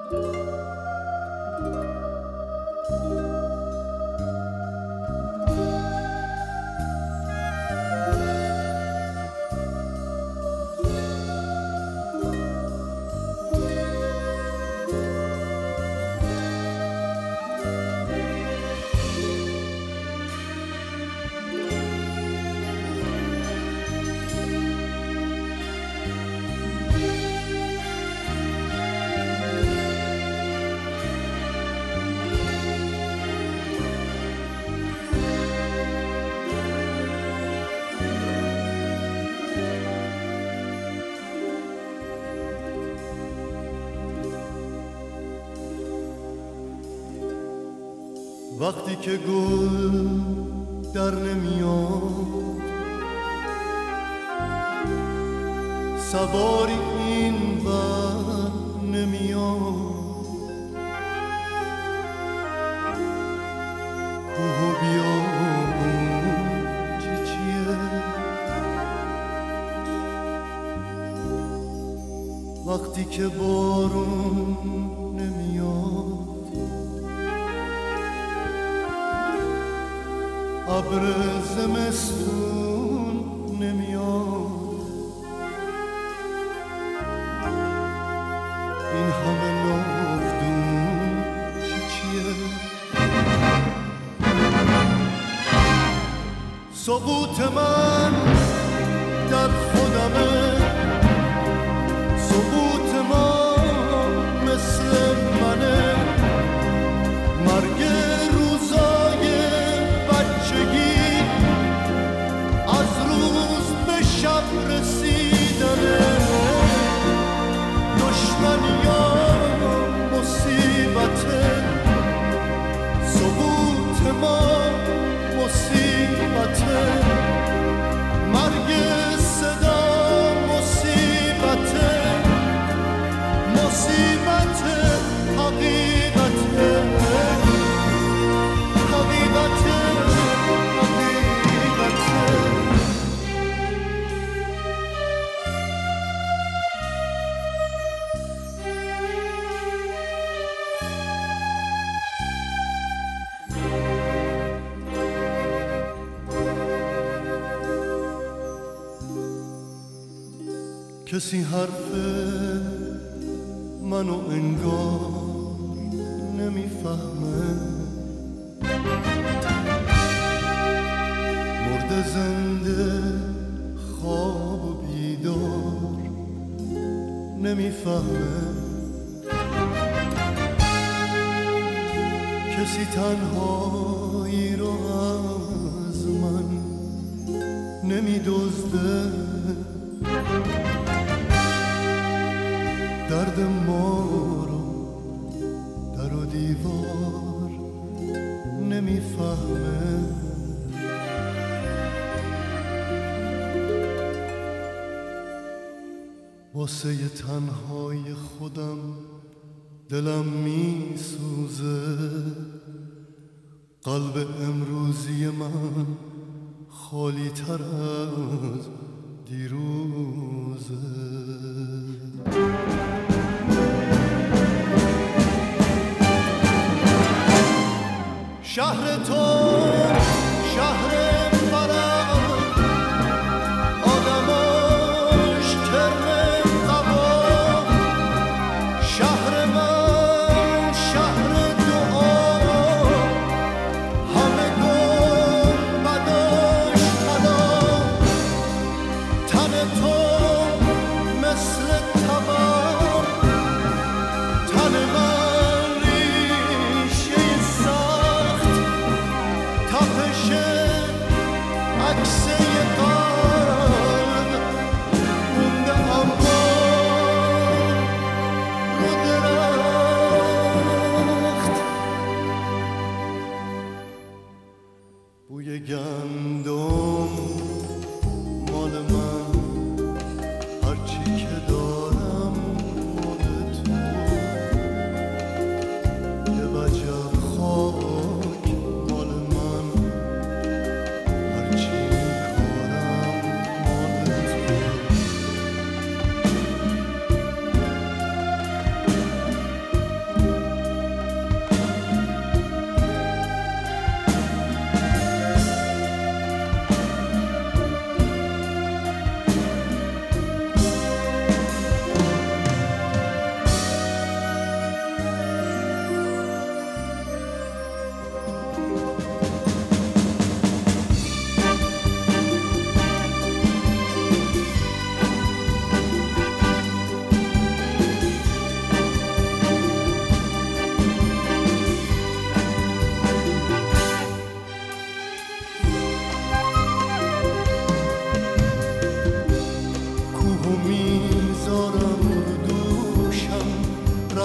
وقتی که گل در نمیاد سواری این بر نمیاد کوه و بیابون چیه وقتی که بارون نمیاد ابر زمستون نمیاد این همه ناودون چیه سقوط من در خودمه سقوط ما مثل منه مرگ روزای بچگی از روز به شب رسیدنه دشمنیا مصیبته سقوط ما مصیبته مرگ صدا مصیبته مصیبت حقیقته حقیقته کسی حرف منو انگار نمیفهمه مرده زنده خواب و بیدار نمیفهمه کسی تنهایی رو از من نمیدزده درد ما رو در و دیوار نمیفهمه واسه تنهای خودم دلم میسوزه قلب امروزی من خالی تر از دیروزه شهر تو شهر فرح آدماش کرم قبا شهر من شهر دعا همه گل بداش خدا تن تو مثل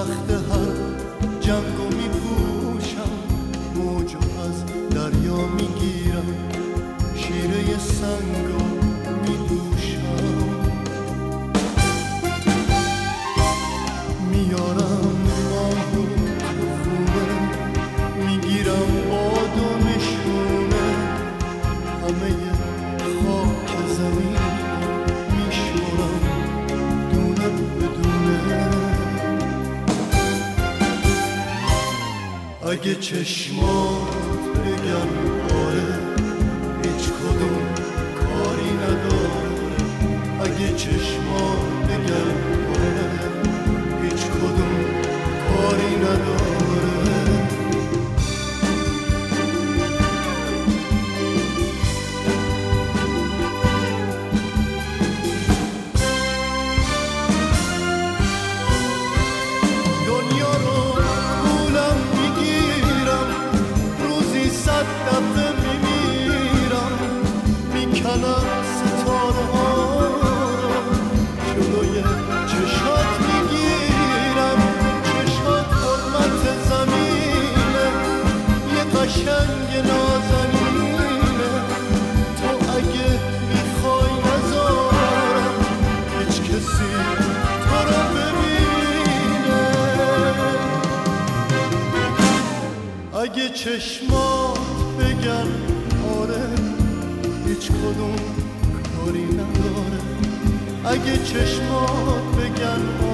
تخت هر جنگو میپوشم، موجو از دریا میگیرم، شیره سنگو میدوشم، میارم ماهو تو خونه، میگیرم باد و نشونه، همه خاک زمین میشورم دونه بدونه. اگه چشمات بگن آره هیچ کدوم کاری نداره، اگه چشمات بگن آره هیچ کدوم کاری نداره. دنیا رو گولم میگیرم، روزی 100 دفعه میمیرم، میکنم ستاره ها رو جلوی چشات میگیرم، چشات حرمت زمینه، یه قشنگ نازنینه، تو اگه میخوای نذارم هیچ کسی تو رو ببینه. اگه چشمات بگن آره هیچ کدوم کاری نداره، اگه چشمات بگن